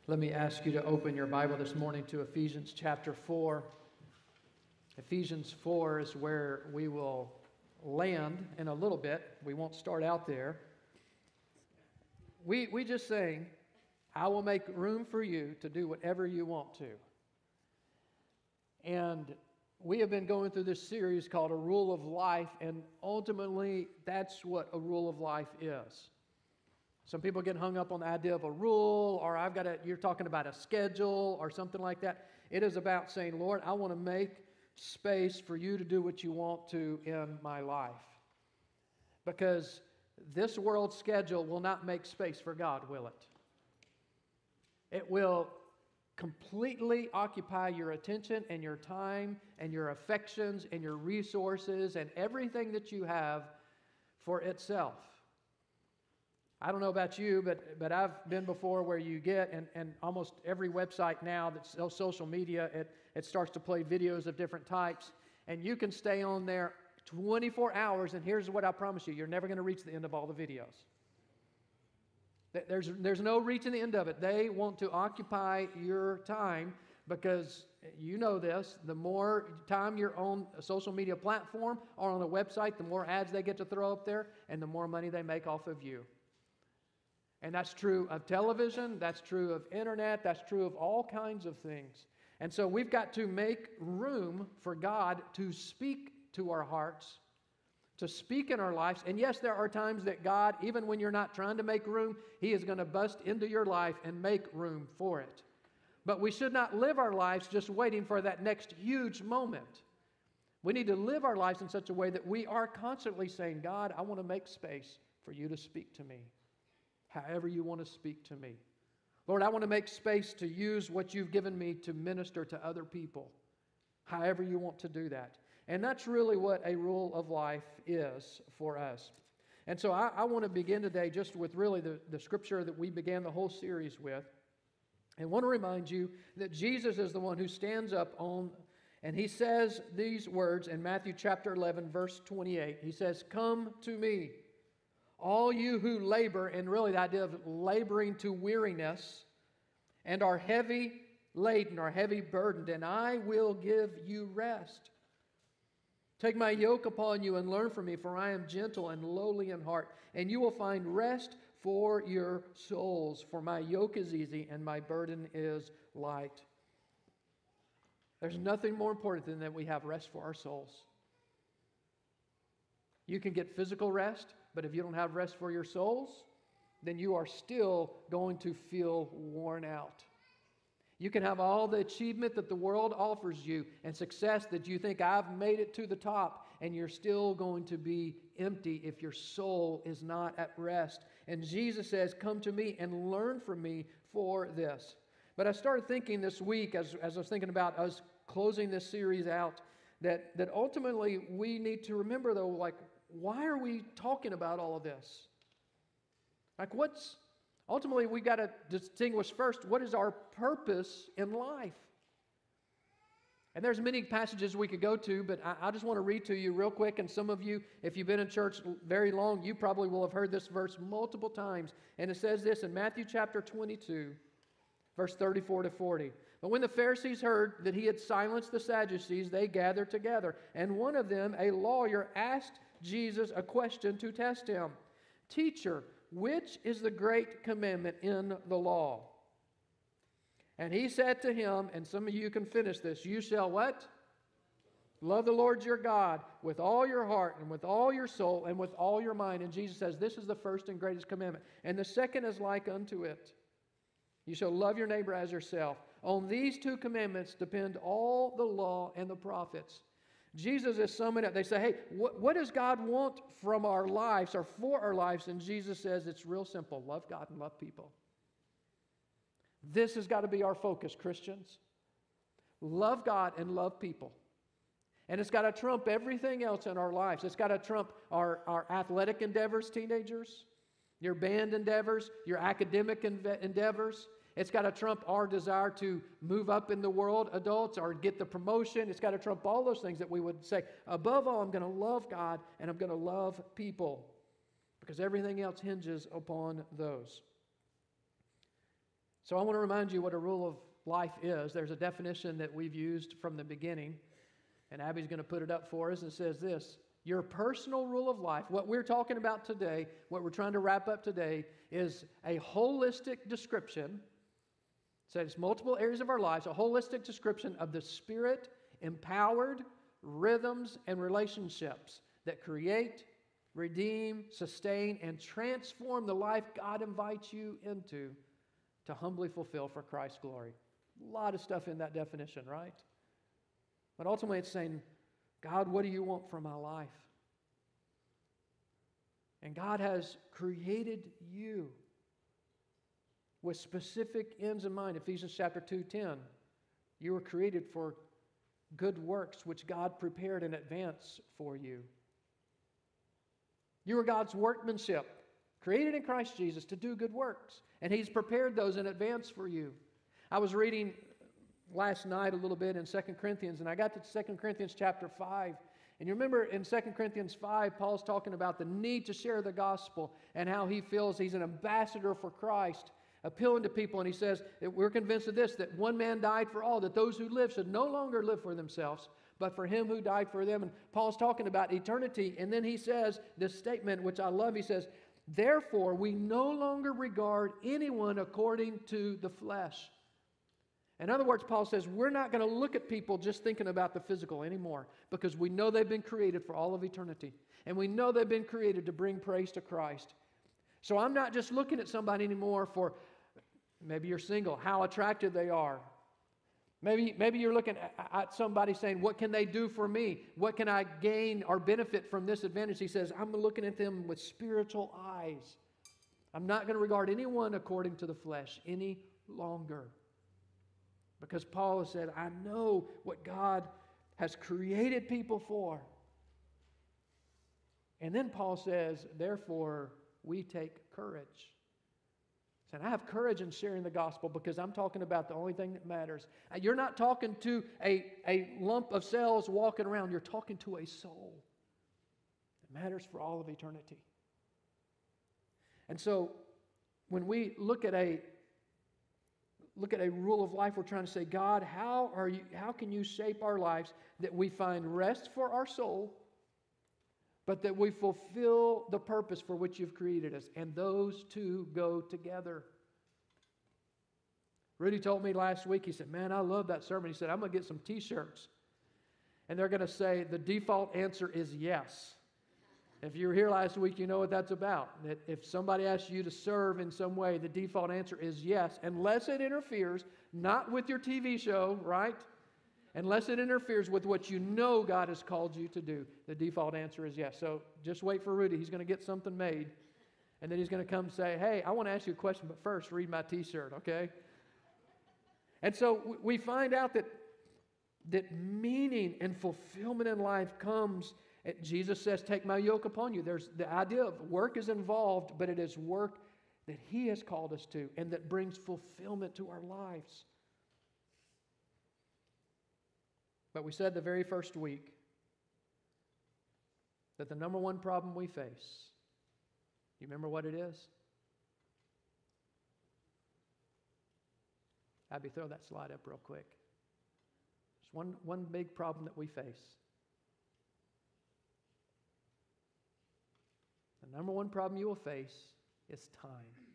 Let me ask you to open your Bible this morning to Ephesians chapter 4. Ephesians 4 is where we will land in a little bit. We won't start out there. We just saying, I will make room for you to do whatever you want to. And we have been going through this series called A Rule of Life, and ultimately that's what a rule of life is. Some people get hung up on the idea of a rule, or you're talking about a schedule or something like that. It is about saying, Lord, I want to make space for you to do what you want to in my life. Because this world's schedule will not make space for God, will it? It will completely occupy your attention and your time and your affections and your resources and everything that you have for itself. I don't know about you, but I've been before where you get, and almost every website now that sells social media, it starts to play videos of different types, and you can stay on there 24 hours, and here's what I promise you, you're never going to reach the end of all the videos. There's no reaching the end of it. They want to occupy your time because you know this, the more time you're on a social media platform or on a website, the more ads they get to throw up there, and the more money they make off of you. And that's true of television, that's true of internet, that's true of all kinds of things. And so we've got to make room for God to speak to our hearts, to speak in our lives. And yes, there are times that God, even when you're not trying to make room, He is going to bust into your life and make room for it. But we should not live our lives just waiting for that next huge moment. We need to live our lives in such a way that we are constantly saying, God, I want to make space for you to speak to me. However you want to speak to me. Lord, I want to make space to use what you've given me to minister to other people. However you want to do that. And that's really what a rule of life is for us. And so I want to begin today just with really the scripture that we began the whole series with. And I want to remind you that Jesus is the one who stands up on, and He says these words in Matthew chapter 11, verse 28. He says, "Come to me, all you who labor," and really the idea of laboring to weariness, "and are heavy laden, or heavy burdened, and I will give you rest. Take my yoke upon you and learn from me, for I am gentle and lowly in heart, and you will find rest for your souls. For my yoke is easy and my burden is light." There's nothing more important than that we have rest for our souls. You can get physical rest, but if you don't have rest for your souls, then you are still going to feel worn out. You can have all the achievement that the world offers you and success that you think, I've made it to the top, and you're still going to be empty if your soul is not at rest. And Jesus says, "Come to me and learn from me for this." But I started thinking this week, as I was thinking about us closing this series out, that ultimately we need to remember, though, like, why are we talking about all of this? Like, ultimately we got to distinguish first, what is our purpose in life? And there's many passages we could go to, but I just want to read to you real quick. And some of you, if you've been in church very long, you probably will have heard this verse multiple times. And it says this in Matthew chapter 22, verse 34 to 40. "But when the Pharisees heard that He had silenced the Sadducees, they gathered together. And one of them, a lawyer, asked Jesus a question to test Him. 'Teacher, which is the great commandment in the law?' And He said to him," and some of you can finish this, "You shall" what? "Love the Lord your God with all your heart and with all your soul and with all your mind." And Jesus says, this is the first and greatest commandment. "And the second is like unto it. You shall love your neighbor as yourself. On these two commandments depend all the law and the prophets." Jesus is summing up. They say, hey, what does God want from our lives or for our lives? And Jesus says it's real simple. Love God and love people. This has got to be our focus, Christians. Love God and love people. And it's got to trump everything else in our lives. It's got to trump our athletic endeavors, teenagers, your band endeavors, your academic endeavors. It's got to trump our desire to move up in the world, adults, or get the promotion. It's got to trump all those things that we would say. Above all, I'm going to love God and I'm going to love people, because everything else hinges upon those. So I want to remind you what a rule of life is. There's a definition that we've used from the beginning, and Abby's going to put it up for us. It says this: your personal rule of life, what we're talking about today, what we're trying to wrap up today, is a holistic description. So it's multiple areas of our lives, a holistic description of the Spirit-empowered rhythms and relationships that create, redeem, sustain, and transform the life God invites you into to humbly fulfill for Christ's glory. A lot of stuff in that definition, right? But ultimately it's saying, God, what do you want from my life? And God has created you with specific ends in mind. Ephesians chapter 2:10. You were created for good works which God prepared in advance for you. You are God's workmanship, created in Christ Jesus to do good works. And He's prepared those in advance for you. I was reading last night a little bit in 2 Corinthians, and I got to 2 Corinthians chapter 5. And you remember in 2 Corinthians 5, Paul's talking about the need to share the gospel and how he feels he's an ambassador for Christ, appealing to people. And he says, we're convinced of this, that one man died for all, that those who live should no longer live for themselves, but for Him who died for them. And Paul's talking about eternity. And then he says this statement, which I love. He says, therefore, we no longer regard anyone according to the flesh. In other words, Paul says, we're not going to look at people just thinking about the physical anymore, because we know they've been created for all of eternity. And we know they've been created to bring praise to Christ. So I'm not just looking at somebody anymore for, maybe you're single, how attractive they are. Maybe you're looking at somebody saying, what can they do for me? What can I gain or benefit from this advantage? He says, I'm looking at them with spiritual eyes. I'm not going to regard anyone according to the flesh any longer. Because Paul has said, I know what God has created people for. And then Paul says, therefore, we take courage. And I have courage in sharing the gospel because I'm talking about the only thing that matters. You're not talking to a lump of cells walking around. You're talking to a soul that matters for all of eternity. And so when we look at a rule of life, we're trying to say, God, how can you shape our lives that we find rest for our soul, but that we fulfill the purpose for which you've created us? And those two go together. Rudy told me last week, he said, man, I love that sermon. He said, I'm going to get some t-shirts. And they're going to say, the default answer is yes. If you were here last week, you know what that's about. That if somebody asks you to serve in some way, the default answer is yes, unless it interferes, not with your TV show, right? Unless it interferes with what you know God has called you to do. The default answer is yes. So just wait for Rudy. He's going to get something made. And then he's going to come say, hey, I want to ask you a question, but first read my t-shirt, okay? And so we find out that meaning and fulfillment in life comes. Jesus says, take my yoke upon you. There's the idea of work is involved, but it is work that He has called us to and that brings fulfillment to our lives. But we said the very first week that the number one problem we face, you remember what it is? Abby, throw that slide up real quick. There's one big problem that we face. The number one problem you will face is time.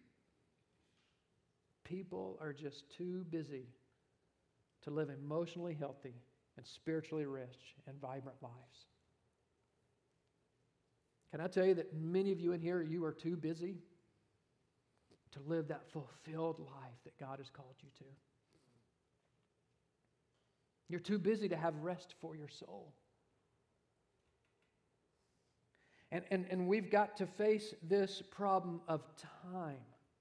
People are just too busy to live emotionally healthy and spiritually rich and vibrant lives. Can I tell you that many of you in here, you are too busy to live that fulfilled life that God has called you to. You're too busy to have rest for your soul. And we've got to face this problem of time.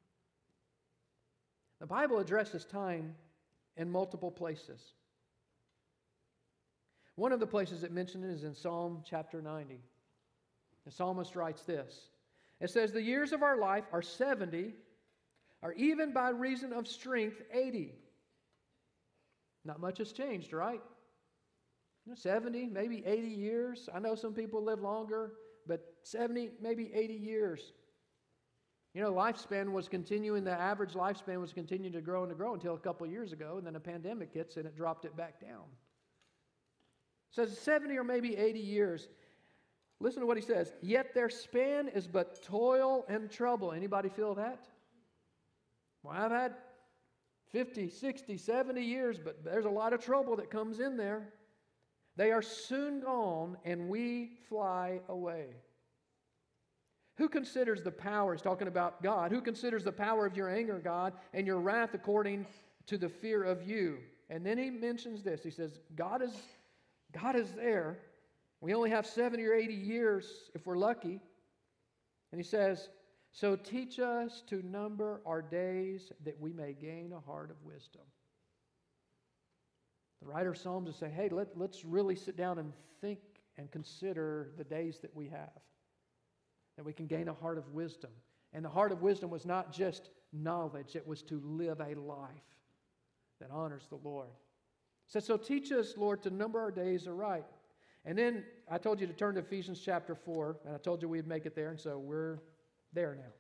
The Bible addresses time in multiple places. One of the places it mentioned is in Psalm chapter 90. The psalmist writes this. It says, the years of our life are 70, or even by reason of strength, 80. Not much has changed, right? 70, maybe 80 years. I know some people live longer, but 70, maybe 80 years. You know, lifespan was continuing, the average lifespan was continuing to grow and to grow until a couple of years ago, and then a pandemic hits and it dropped it back down. It says 70 or maybe 80 years. Listen to what he says. Yet their span is but toil and trouble. Anybody feel that? Well, I've had 50, 60, 70 years, but there's a lot of trouble that comes in there. They are soon gone, and we fly away. Who considers the power, he's talking about God, who considers the power of your anger, God, and your wrath according to the fear of you? And then he mentions this. He says, God is there. We only have 70 or 80 years if we're lucky. And he says, so teach us to number our days that we may gain a heart of wisdom. The writer of Psalms will say, hey, let's really sit down and think and consider the days that we have, that we can gain a heart of wisdom. And the heart of wisdom was not just knowledge, it was to live a life that honors the Lord. So teach us, Lord, to number our days aright. And then I told you to turn to Ephesians chapter 4, and I told you we'd make it there, and so we're there now.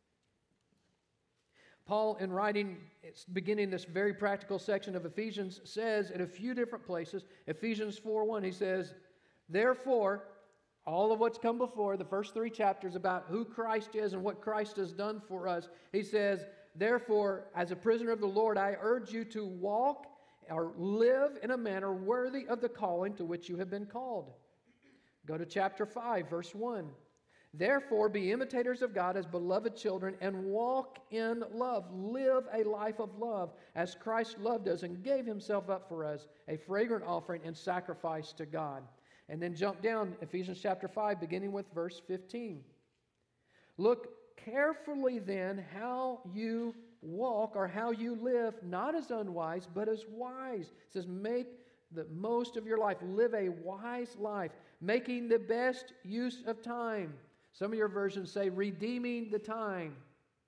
Paul, in writing, beginning this very practical section of Ephesians, says in a few different places, Ephesians 4:1, he says, therefore, all of what's come before, the first 3 chapters about who Christ is and what Christ has done for us, he says, therefore, as a prisoner of the Lord, I urge you to walk or live in a manner worthy of the calling to which you have been called. Go to chapter 5, verse 1. Therefore, be imitators of God as beloved children and walk in love. Live a life of love as Christ loved us and gave himself up for us, a fragrant offering and sacrifice to God. And then jump down, Ephesians chapter 5, beginning with verse 15. Look carefully then how you walk or how you live, not as unwise, but as wise. It says, make the most of your life. Live a wise life, making the best use of time. Some of your versions say, redeeming the time.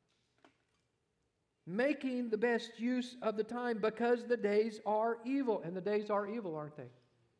Making the best use of the time because the days are evil. And the days are evil, aren't they?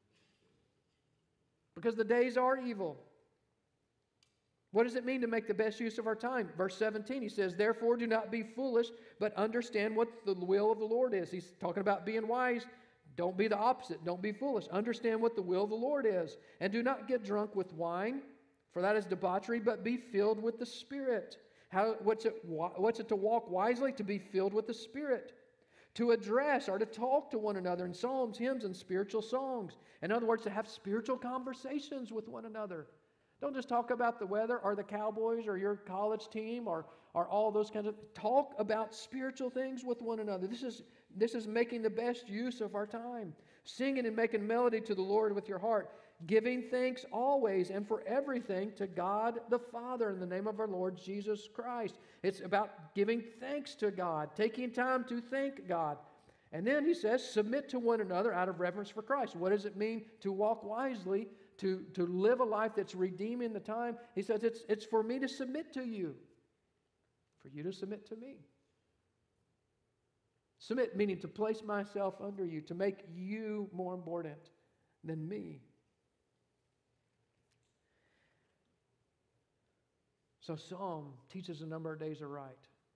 Because the days are evil. What does it mean to make the best use of our time? Verse 17, he says, therefore do not be foolish, but understand what the will of the Lord is. He's talking about being wise. Don't be the opposite. Don't be foolish. Understand what the will of the Lord is. And do not get drunk with wine, for that is debauchery, but be filled with the Spirit. What's it to walk wisely? To be filled with the Spirit. To address or to talk to one another in psalms, hymns, and spiritual songs. In other words, to have spiritual conversations with one another. Don't just talk about the weather or the Cowboys or your college team or all those kinds of... Talk about spiritual things with one another. This is making the best use of our time. Singing and making melody to the Lord with your heart. Giving thanks always and for everything to God the Father in the name of our Lord Jesus Christ. It's about giving thanks to God, taking time to thank God. And then he says, submit to one another out of reverence for Christ. What does it mean to walk wisely, to live a life that's redeeming the time? He says, it's for me to submit to you, for you to submit to me. Submit meaning to place myself under you, to make you more important than me. So Psalm teaches a number of days aright.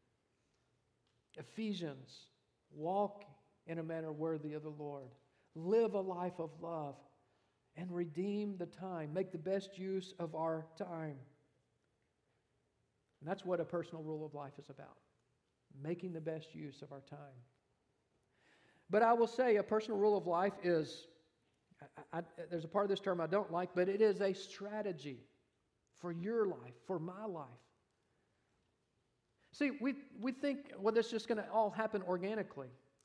Ephesians, walk in a manner worthy of the Lord. Live a life of love and redeem the time. Make the best use of our time. And that's what a personal rule of life is about. Making the best use of our time. But I will say a personal rule of life is, there's a part of this term I don't like, but it is a strategy for your life, for my life. See, we think, well, this is just going to all happen organically.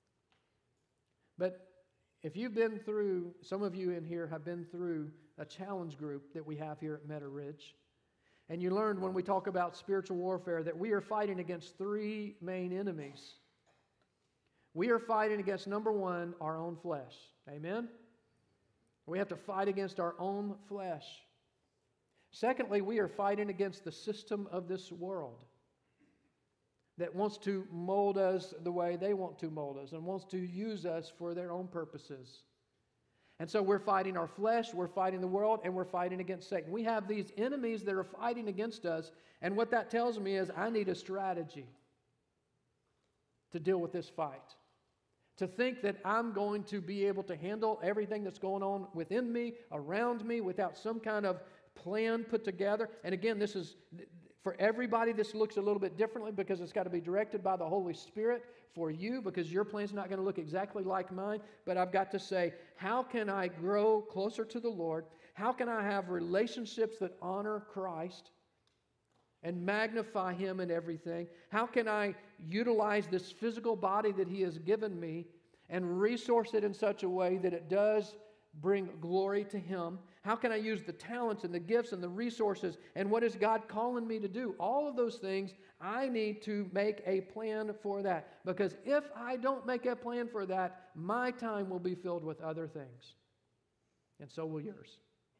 But if you've been through, some of you in here have been through a challenge group that we have here at Meadow Ridge, and you learned when we talk about spiritual warfare that we are fighting against 3 main enemies. We are fighting against, number 1, our own flesh. Amen? We have to fight against our own flesh. Secondly, we are fighting against the system of this world that wants to mold us the way they want to mold us and wants to use us for their own purposes. And so we're fighting our flesh, we're fighting the world, and we're fighting against Satan. We have these enemies that are fighting against us, and what that tells me is I need a strategy to deal with this fight. To think that I'm going to be able to handle everything that's going on within me, around me, without some kind of plan put together. And again, this is, for everybody, this looks a little bit differently because it's got to be directed by the Holy Spirit for you, because your plan's not going to look exactly like mine. But I've got to say, how can I grow closer to the Lord? How can I have relationships that honor Christ and magnify Him in everything? How can I utilize this physical body that He has given me and resource it in such a way that it does bring glory to Him? How can I use the talents and the gifts and the resources, and what is God calling me to do? All of those things, I need to make a plan for that. Because if I don't make a plan for that, my time will be filled with other things. And so will yours.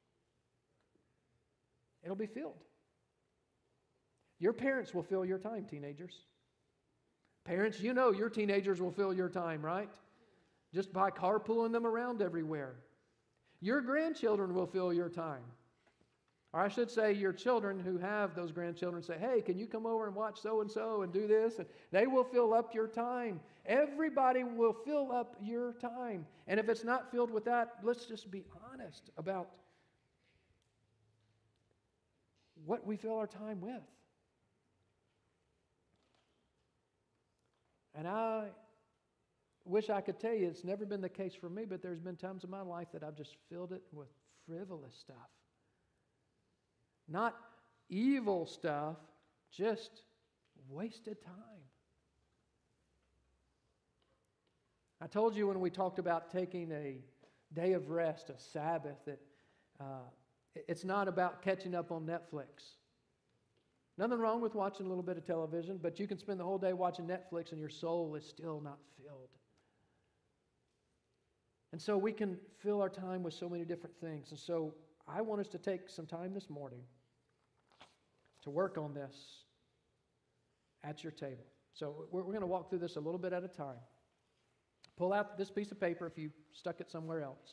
It'll be filled. Your parents will fill your time, teenagers. Parents, you know your teenagers will fill your time, right? Just by carpooling them around everywhere. Your grandchildren will fill your time. Or I should say your children who have those grandchildren say, hey, can you come over and watch so-and-so and do this? And they will fill up your time. Everybody will fill up your time. And if it's not filled with that, let's just be honest about what we fill our time with. And I wish I could tell you it's never been the case for me, but there's been times in my life that I've just filled it with frivolous stuff. Not evil stuff, just wasted time. I told you when we talked about taking a day of rest, a Sabbath, that it's not about catching up on Netflix. Nothing wrong with watching a little bit of television, but you can spend the whole day watching Netflix and your soul is still not filled. And so we can fill our time with so many different things. And so I want us to take some time this morning to work on this at your table. So we're going to walk through this a little bit at a time. Pull out this piece of paper if you stuck it somewhere else.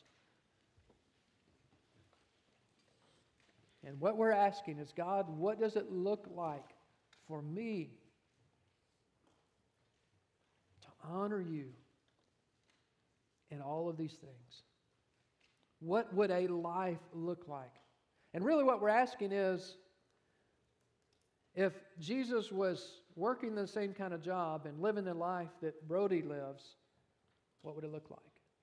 And what we're asking is, God, what does it look like for me to honor you in all of these things? What would a life look like? And really what we're asking is, if Jesus was working the same kind of job and living the life that Brody lives, what would it look like?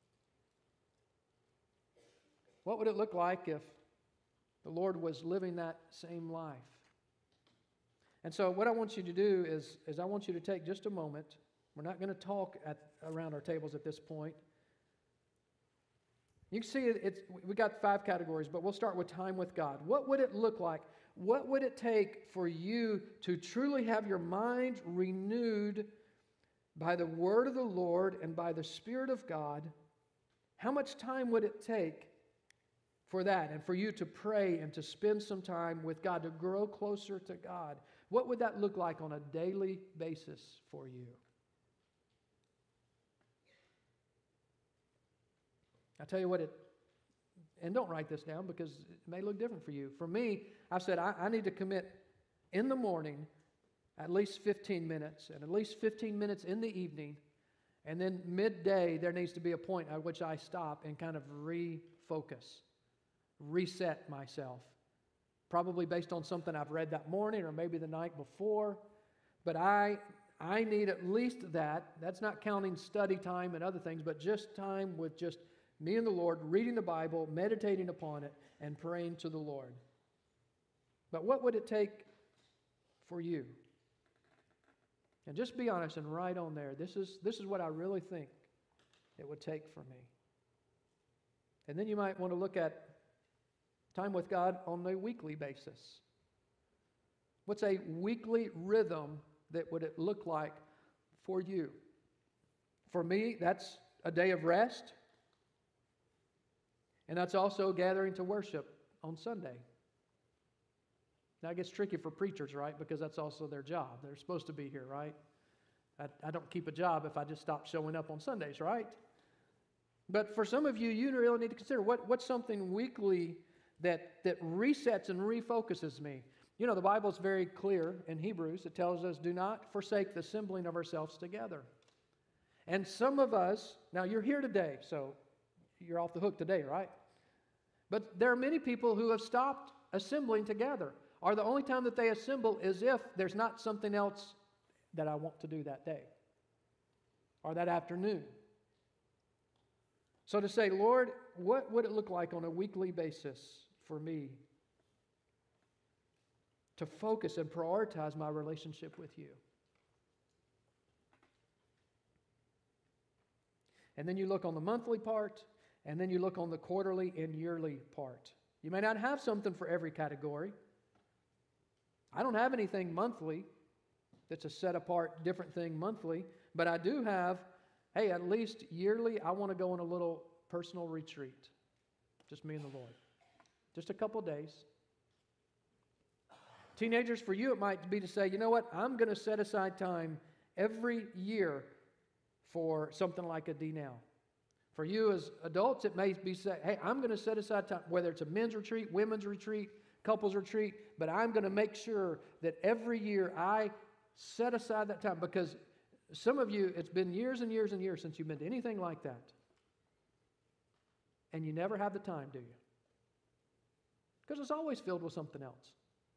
What would it look like if the Lord was living that same life? And so what I want you to do is I want you to take just a moment. We're not going to talk around our tables at this point. You can see we got 5 categories, but we'll start with time with God. What would it look like? What would it take for you to truly have your mind renewed by the Word of the Lord and by the Spirit of God? How much time would it take for that, and for you to pray and to spend some time with God, to grow closer to God? What would that look like on a daily basis for you? I'll tell you what and don't write this down because it may look different for you. For me, I've said I need to commit in the morning at least 15 minutes, and at least 15 minutes in the evening, and then midday there needs to be a point at which I stop and kind of refocus. Reset myself, probably based on something I've read that morning or maybe the night before. But I need at least that. That's not counting study time and other things, but just time with just me and the Lord, reading the Bible, meditating upon it, and praying to the Lord. But what would it take for you? And just be honest and write on there, this is what I really think it would take for me. And then you might want to look at time with God on a weekly basis. What's a weekly rhythm that would it look like for you? For me, that's a day of rest. And that's also gathering to worship on Sunday. Now it gets tricky for preachers, right? Because that's also their job. They're supposed to be here, right? I don't keep a job if I just stop showing up on Sundays, right? But for some of you, you really need to consider what's something weekly that resets and refocuses me. You know, the Bible's very clear in Hebrews. It tells us, do not forsake the assembling of ourselves together. And some of us, now you're here today, so you're off the hook today, right? But there are many people who have stopped assembling together, or the only time that they assemble is if there's not something else that I want to do that day or that afternoon. So to say, Lord, what would it look like on a weekly basis for me to focus and prioritize my relationship with you? And then you look on the monthly part, and then you look on the quarterly and yearly part. You may not have something for every category. I don't have anything monthly that's a set apart, different thing monthly, but I do have, hey, at least yearly, I want to go on a little personal retreat. Just me and the Lord. Just a couple days. Teenagers, for you, it might be to say, you know what, I'm going to set aside time every year for something like a D-Now. For you as adults, it may be say, hey, I'm going to set aside time, whether it's a men's retreat, women's retreat, couples retreat, but I'm going to make sure that every year I set aside that time, because some of you, it's been years and years and years since you've been to anything like that. And you never have the time, do you? Because it's always filled with something else.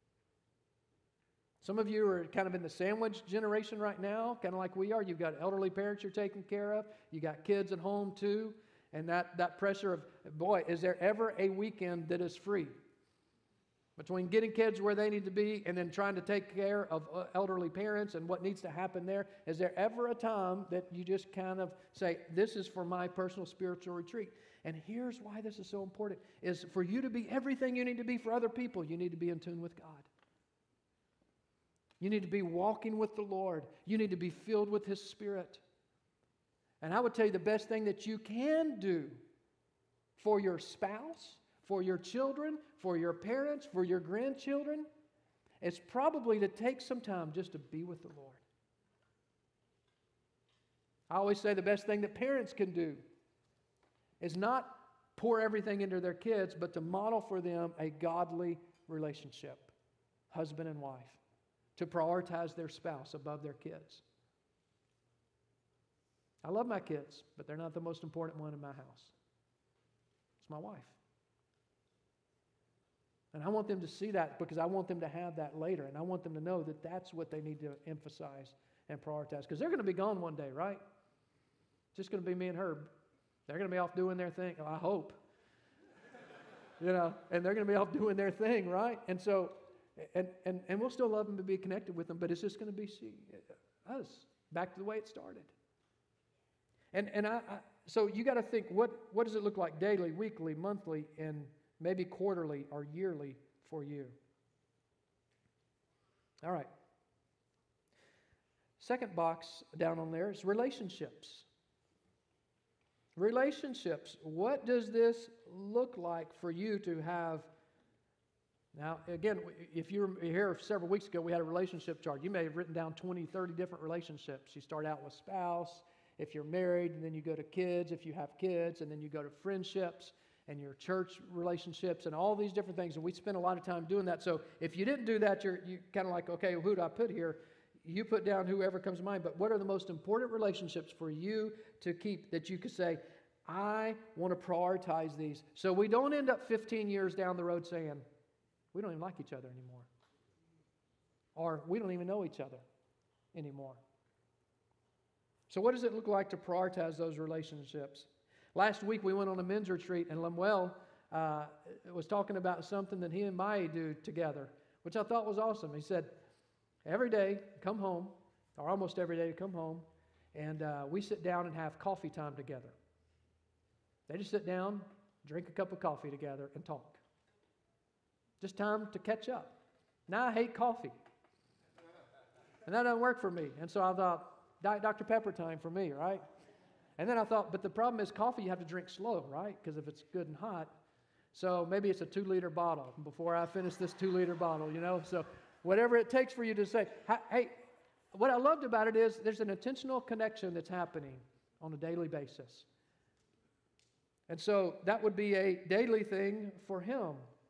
Some of you are kind of in the sandwich generation right now, kind of like we are. You've got elderly parents you're taking care of. You got kids at home too. And that pressure of, boy, is there ever a weekend that is free? Between getting kids where they need to be and then trying to take care of elderly parents and what needs to happen there, is there ever a time that you just kind of say, this is for my personal spiritual retreat? And here's why this is so important, is for you to be everything you need to be for other people, you need to be in tune with God. You need to be walking with the Lord. You need to be filled with His Spirit. And I would tell you the best thing that you can do for your spouse, for your children, for your parents, for your grandchildren, is probably to take some time just to be with the Lord. I always say the best thing that parents can do is not pour everything into their kids, but to model for them a godly relationship, husband and wife, to prioritize their spouse above their kids. I love my kids, but they're not the most important one in my house. It's my wife. And I want them to see that, because I want them to have that later. And I want them to know that that's what they need to emphasize and prioritize. Because they're going to be gone one day, right? It's just going to be me and Herb. They're going to be off doing their thing. I hope. And they're going to be off doing their thing, right? And so, and we'll still love them to be connected with them, but it's just going to be us back to the way it started. And so you got to think, what does it look like daily, weekly, monthly, and maybe quarterly or yearly for you? All right. Second box down on there is relationships. Relationships. What does this look like for you to have? Now, again, if you were here several weeks ago, we had a relationship chart. You may have written down 20, 30 different relationships. You start out with spouse, if you're married, and then you go to kids, if you have kids, and then you go to friendships and your church relationships and all these different things. And we spend a lot of time doing that. So if you didn't do that, you're kind of like, okay, who do I put here? You put down whoever comes to mind. But what are the most important relationships for you to keep that you could say, I want to prioritize these? So we don't end up 15 years down the road saying, we don't even like each other anymore. Or we don't even know each other anymore. So what does it look like to prioritize those relationships? Last week we went on a men's retreat, and Lemuel was talking about something that he and Mai do together, which I thought was awesome. He said, every day come home, or almost every day come home, and we sit down and have coffee time together. They just sit down, drink a cup of coffee together, and talk. Just time to catch up. Now I hate coffee. And that doesn't work for me. And so I thought, Dr. Pepper time for me, right? And then I thought, but the problem is coffee you have to drink slow, right? Because if it's good and hot. So maybe it's a 2-liter bottle before I finish this 2-liter bottle, So whatever it takes for you to say, hey, what I loved about it is there's an intentional connection that's happening on a daily basis. And so that would be a daily thing for him.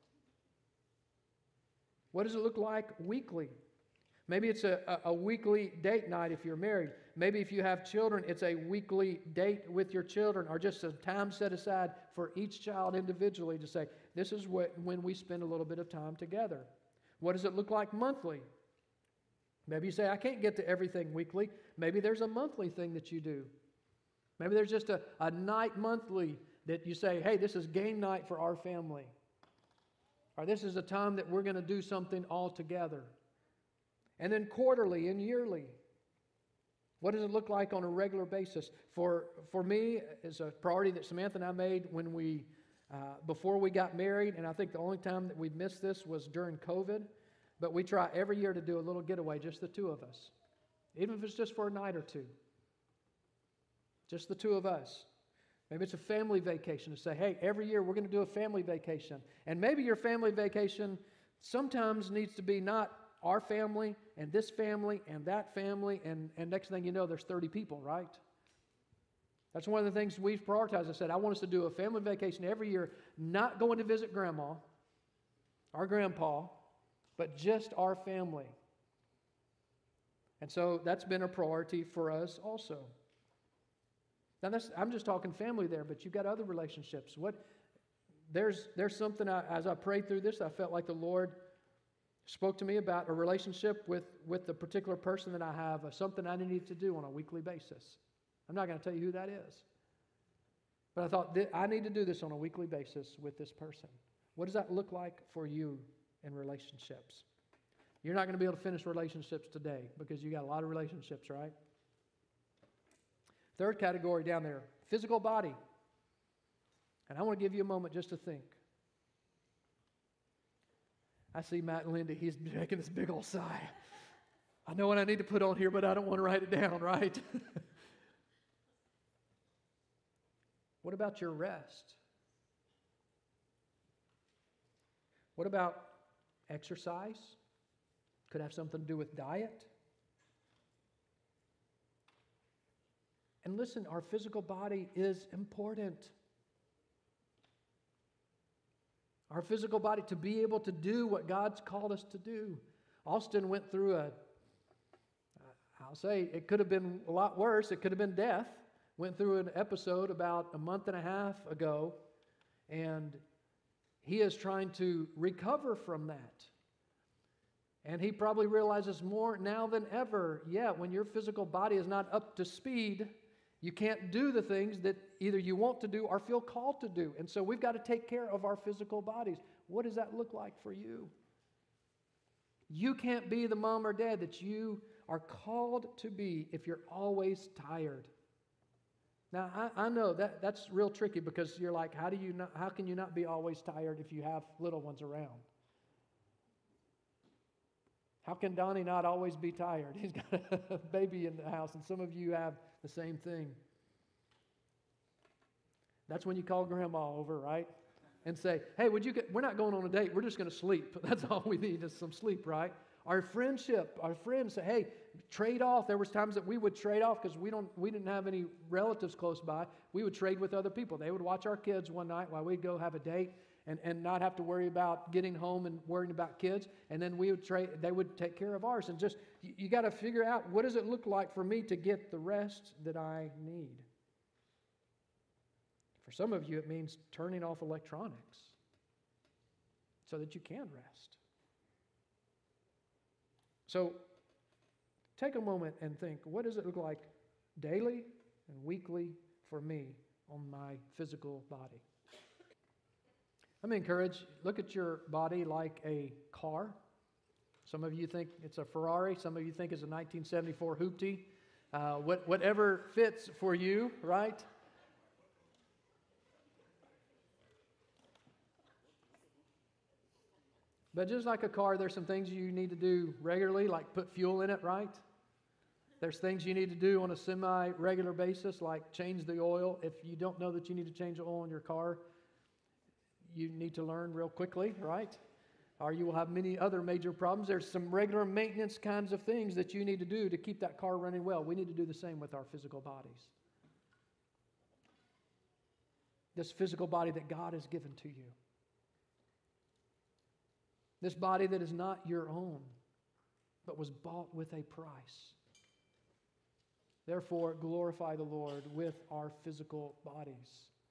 What does it look like weekly? Maybe it's a weekly date night if you're married. Maybe if you have children, it's a weekly date with your children, or just a time set aside for each child individually to say, this is when we spend a little bit of time together. What does it look like monthly? Maybe you say, I can't get to everything weekly. Maybe there's a monthly thing that you do. Maybe there's just a night monthly that you say, hey, this is game night for our family. Or this is a time that we're going to do something all together. And then quarterly and yearly. What does it look like on a regular basis? For me, it's a priority that Samantha and I made when before we got married, and I think the only time that we missed this was during COVID, but we try every year to do a little getaway, just the two of us. Even if it's just for a night or two. Just the two of us. Maybe it's a family vacation to say, hey, every year we're going to do a family vacation. And maybe your family vacation sometimes needs to be not our family and this family and that family, and next thing you know, there's 30 people, right? That's one of the things we've prioritized. I said, I want us to do a family vacation every year, not going to visit grandma or grandpa, but just our family. And so that's been a priority for us also. Now, I'm just talking family there, but you've got other relationships. There's something, as I prayed through this, I felt like the Lord spoke to me about a relationship with the particular person that I have, something I need to do on a weekly basis. I'm not going to tell you who that is. But I thought, I need to do this on a weekly basis with this person. What does that look like for you in relationships? You're not going to be able to finish relationships today because you got a lot of relationships, right? Third category down there, physical body. And I want to give you a moment just to think. I see Matt and Linda, he's making this big old sigh. I know what I need to put on here, but I don't want to write it down, right? What about your rest? What about exercise? Could have something to do with diet. And listen, our physical body is important. Our physical body, to be able to do what God's called us to do. Austin went through I'll say it could have been a lot worse. It could have been death. Went through an episode about a month and a half ago, and he is trying to recover from that. And he probably realizes more now than ever, when your physical body is not up to speed, you can't do the things that either you want to do or feel called to do. And so we've got to take care of our physical bodies. What does that look like for you? You can't be the mom or dad that you are called to be if you're always tired. Now, I know that's real tricky because you're like, how can you not be always tired if you have little ones around? How can Donnie not always be tired? He's got a baby in the house, and some of you have the same thing. That's when you call grandma over, right? And say, hey, we're not going on a date. We're just going to sleep. That's all we need is some sleep, right? Our friends say, hey, trade off. There was times that we would trade off because we didn't have any relatives close by. We would trade with other people. They would watch our kids one night while we'd go have a date and not have to worry about getting home and worrying about kids. And then they would take care of ours. And just, you got to figure out, what does it look like for me to get the rest that I need? For some of you, it means turning off electronics so that you can rest. So take a moment and think, what does it look like daily and weekly for me on my physical body? Let me encourage, look at your body like a car. Some of you think it's a Ferrari. Some of you think it's a 1974 Hoopty. Whatever fits for you, right? But just like a car, there's some things you need to do regularly, like put fuel in it, right? There's things you need to do on a semi-regular basis, like change the oil. If you don't know that you need to change the oil in your car, you need to learn real quickly, right? Or you will have many other major problems. There's some regular maintenance kinds of things that you need to do to keep that car running well. We need to do the same with our physical bodies. this physical body that God has given to you. This body that is not your own, but was bought with a price. Therefore, glorify the Lord with our physical bodies.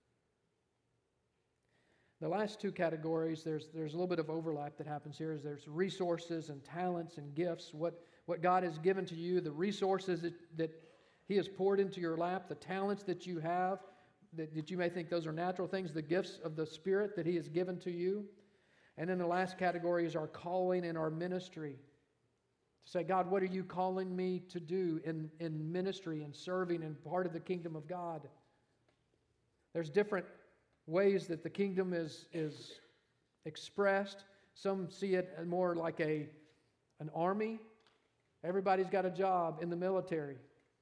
The last two categories, there's a little bit of overlap that happens here. There's resources and talents and gifts. What God has given to you, the resources that He has poured into your lap, the talents that you have, that you may think those are natural things, the gifts of the Spirit that He has given to you. And then the last category is our calling and our ministry. To say, God, what are you calling me to do in ministry and serving and part of the kingdom of God? There's different ways that the kingdom is expressed. Some see it more like an army. Everybody's got a job in the military.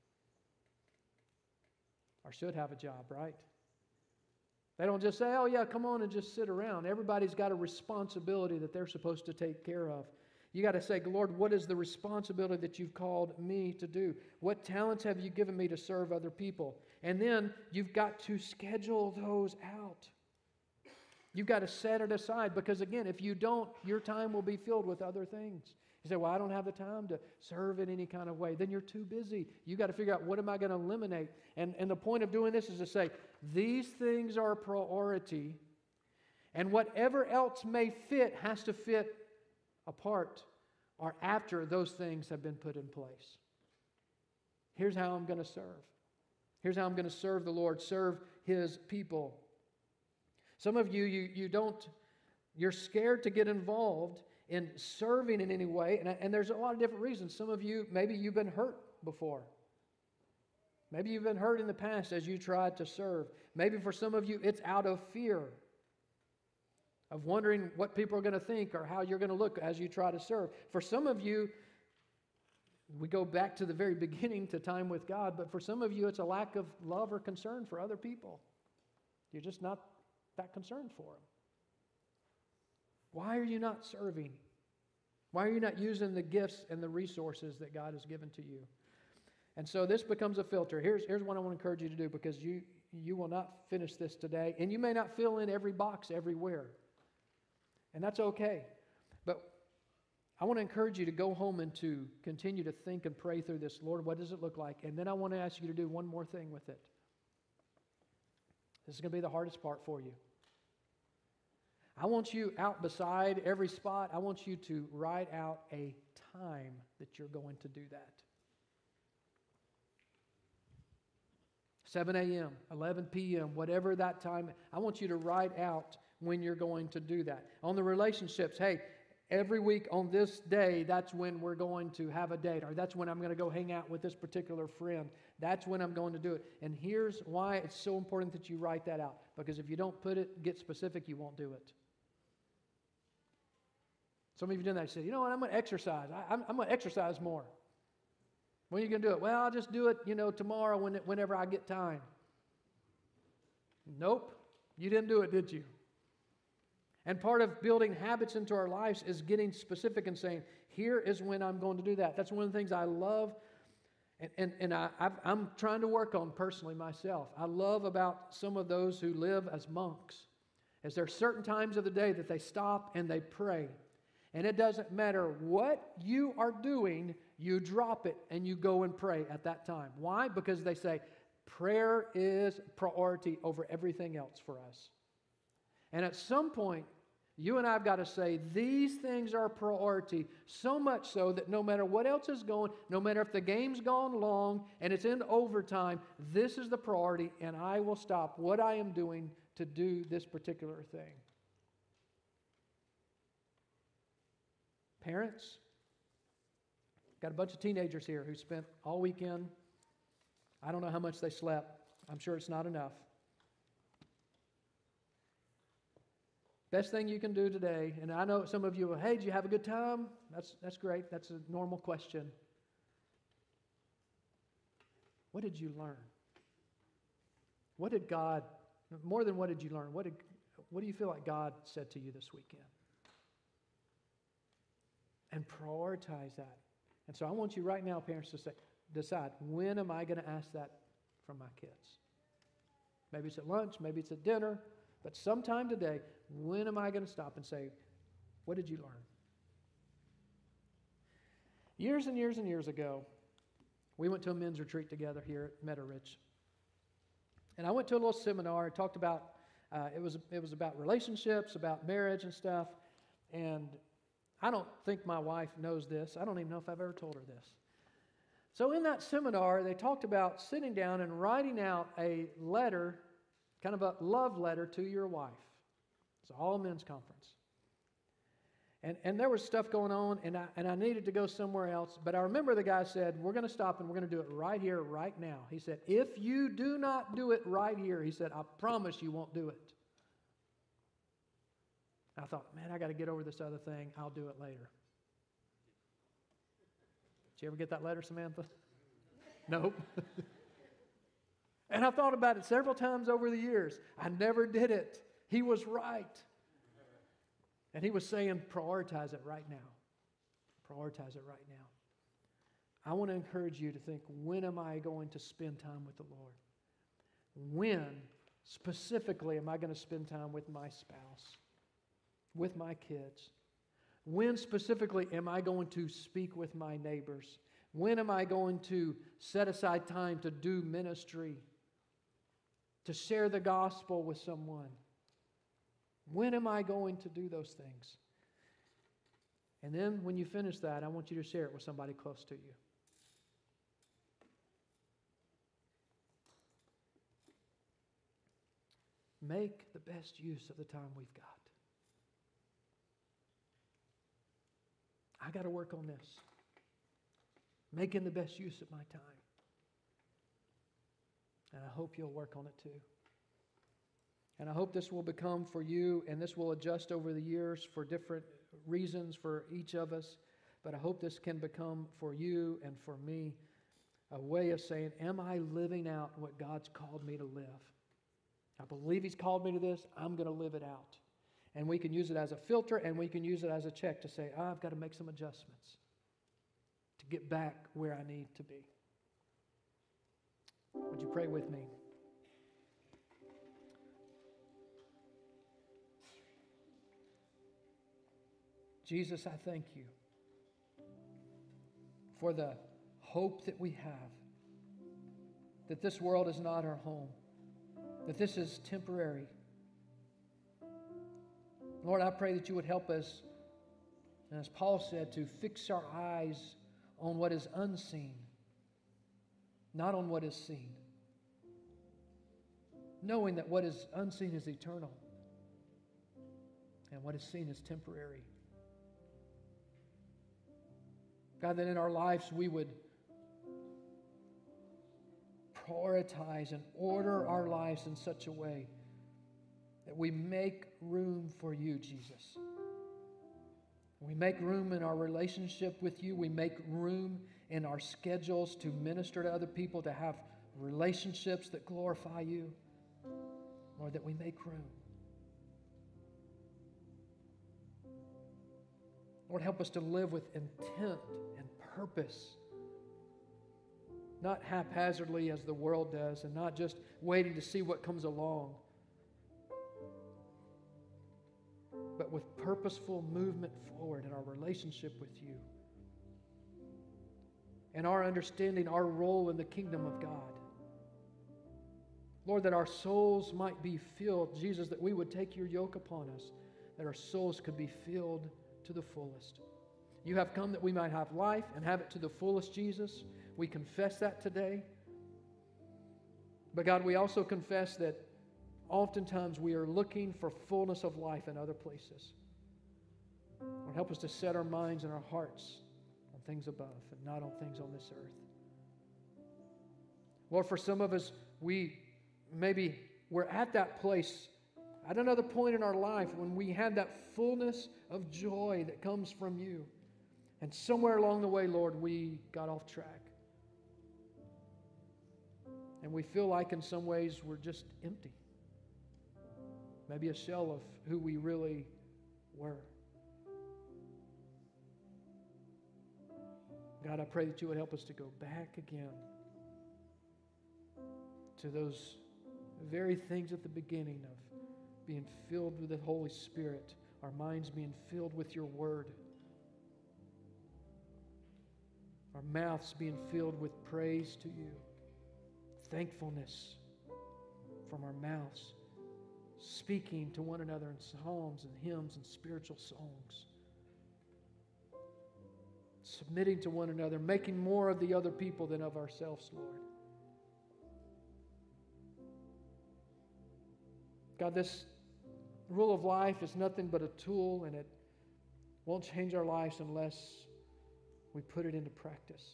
Or should have a job, right? They don't just say, oh yeah, come on and just sit around. Everybody's got a responsibility that they're supposed to take care of. You got to say, Lord, what is the responsibility that you've called me to do? What talents have you given me to serve other people? And then you've got to schedule those out. You've got to set it aside because, again, if you don't, your time will be filled with other things. You say, well, I don't have the time to serve in any kind of way. Then you're too busy. You've got to figure out, what am I going to eliminate? And the point of doing this is to say, these things are a priority, and whatever else may fit has to fit apart or after those things have been put in place. Here's how I'm going to serve. Here's how I'm going to serve the Lord, serve His people. Some of you're scared to get involved in serving in any way, and there's a lot of different reasons. Some of you, maybe you've been hurt before. Maybe you've been hurt in the past as you tried to serve. Maybe for some of you, it's out of fear of wondering what people are going to think or how you're going to look as you try to serve. For some of you, we go back to the very beginning to time with God, but for some of you, it's a lack of love or concern for other people. You're just not that concerned for them. Why are you not serving? Why are you not using the gifts and the resources that God has given to you? And so this becomes a filter. Here's what I want to encourage you to do, because you will not finish this today, and you may not fill in every box everywhere. And that's okay. But I want to encourage you to go home and to continue to think and pray through this. Lord, what does it look like? And then I want to ask you to do one more thing with it. This is going to be the hardest part for you. I want you out beside every spot. I want you to write out a time that you're going to do that. 7 a.m., 11 p.m., whatever that time. I want you to write out when you're going to do that. On the relationships, hey, every week on this day, that's when we're going to have a date, or that's when I'm going to go hang out with this particular friend. That's when I'm going to do it. And here's why it's so important that you write that out. Because if you don't get specific, you won't do it. Some of you done that. You say, you know what, I'm going to exercise. I'm going to exercise more. When are you going to do it? Well, I'll just do it, tomorrow whenever I get time. Nope. You didn't do it, did you? And part of building habits into our lives is getting specific and saying, here is when I'm going to do that. That's one of the things I love, and I'm trying to work on personally myself. I love about some of those who live as monks, is there are certain times of the day that they stop and they pray. And it doesn't matter what you are doing, you drop it and you go and pray at that time. Why? Because they say prayer is priority over everything else for us. And at some point, you and I have got to say these things are priority, so much so that no matter what else is going, no matter if the game's gone long and it's in overtime, this is the priority, and I will stop what I am doing to do this particular thing. Parents, got a bunch of teenagers here who spent all weekend. I don't know how much they slept. I'm sure it's not enough. Best thing you can do today, and I know some of you will, hey, did you have a good time? That's great. That's a normal question. What did you learn? What did God, more than what did you learn, what do you feel like God said to you this weekend? And prioritize that. And so I want you right now, parents, to decide, when am I going to ask that from my kids? Maybe it's at lunch, maybe it's at dinner, but sometime today, when am I going to stop and say, what did you learn? Years and years and years ago, we went to a men's retreat together here at Meadow Ridge. And I went to a little seminar. It talked about, it was about relationships, about marriage and stuff. And I don't think my wife knows this. I don't even know if I've ever told her this. So in that seminar, they talked about sitting down and writing out a letter, kind of a love letter to your wife. It's all a men's conference. And there was stuff going on, and I needed to go somewhere else. But I remember the guy said, we're going to stop and we're going to do it right here, right now. He said, if you do not do it right here, he said, I promise you won't do it. I thought, man, I got to get over this other thing. I'll do it later. Did you ever get that letter, Samantha? Nope. And I thought about it several times over the years. I never did it. He was right. And he was saying, prioritize it right now. Prioritize it right now. I want to encourage you to think, when am I going to spend time with the Lord? When, specifically, am I going to spend time with my spouse, with my kids? When, specifically, am I going to speak with my neighbors? When am I going to set aside time to do ministry, to share the gospel with someone? When am I going to do those things? And then when you finish that, I want you to share it with somebody close to you. Make the best use of the time we've got. I got to work on this. Making the best use of my time. And I hope you'll work on it too. And I hope this will become for you, and this will adjust over the years for different reasons for each of us. But I hope this can become for you and for me a way of saying, am I living out what God's called me to live? I believe He's called me to this. I'm going to live it out. And we can use it as a filter, and we can use it as a check to say, I've got to make some adjustments to get back where I need to be. Would you pray with me? Jesus, I thank you for the hope that we have, that this world is not our home, that this is temporary. Lord, I pray that you would help us, as Paul said, to fix our eyes on what is unseen, not on what is seen, knowing that what is unseen is eternal and what is seen is temporary. God, that in our lives we would prioritize and order our lives in such a way that we make room for you, Jesus. We make room in our relationship with you. We make room in our schedules to minister to other people, to have relationships that glorify you. Lord, that we make room. Lord, help us to live with intent and purpose, not haphazardly as the world does, and not just waiting to see what comes along, but with purposeful movement forward in our relationship with you and our understanding our role in the kingdom of God. Lord, that our souls might be filled, Jesus, that we would take your yoke upon us, that our souls could be filled to the fullest. You have come that we might have life and have it to the fullest, Jesus. We confess that today. But God, we also confess that oftentimes we are looking for fullness of life in other places. Lord, help us to set our minds and our hearts on things above and not on things on this earth. Lord, for some of us, we're at that place at another point in our life when we had that fullness of joy that comes from you. And somewhere along the way, Lord, we got off track. And we feel like in some ways we're just empty. Maybe a shell of who we really were. God, I pray that you would help us to go back again to those The very things at the beginning of being filled with the Holy Spirit, our minds being filled with your word, our mouths being filled with praise to you, thankfulness from our mouths, speaking to one another in psalms and hymns and spiritual songs, submitting to one another, making more of the other people than of ourselves, Lord. God, this rule of life is nothing but a tool, and it won't change our lives unless we put it into practice.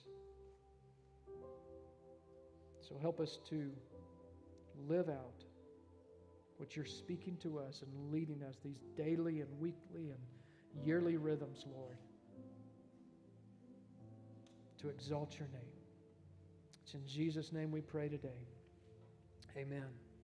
So help us to live out what you're speaking to us and leading us, these daily and weekly and yearly rhythms, Lord, to exalt your name. It's in Jesus' name we pray today. Amen.